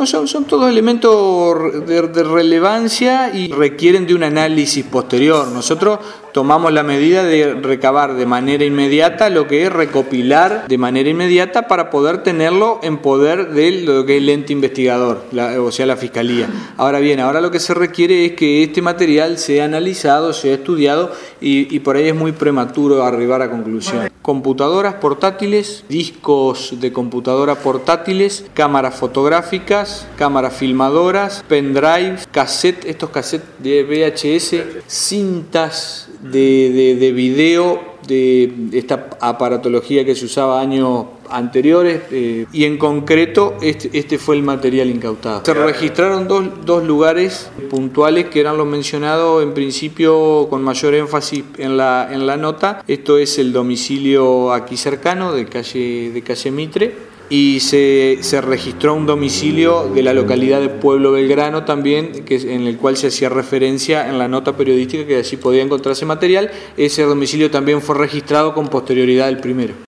No, son todos elementos de relevancia y requieren de un análisis posterior. Nosotros tomamos la medida de recabar de manera inmediata lo que es recopilar de manera inmediata para poder tenerlo en poder de lo que es el ente investigador, o sea, la Fiscalía. Ahora bien, ahora lo que se requiere es que este material sea analizado, sea estudiado y por ahí es muy prematuro arribar a conclusión. Computadoras portátiles, discos de computadora portátiles, cámaras fotográficas, cámaras filmadoras, pendrives, estos cassettes de VHS, cintas de video de esta aparatología que se usaba años anteriores y en concreto este fue el material incautado. Se registraron dos lugares puntuales que eran los mencionados en principio con mayor énfasis en la nota. Esto es el domicilio aquí cercano de calle Mitre. Y se registró un domicilio de la localidad de Pueblo Belgrano también, en el cual se hacía referencia en la nota periodística que allí podía encontrarse material. Ese domicilio también fue registrado con posterioridad al primero.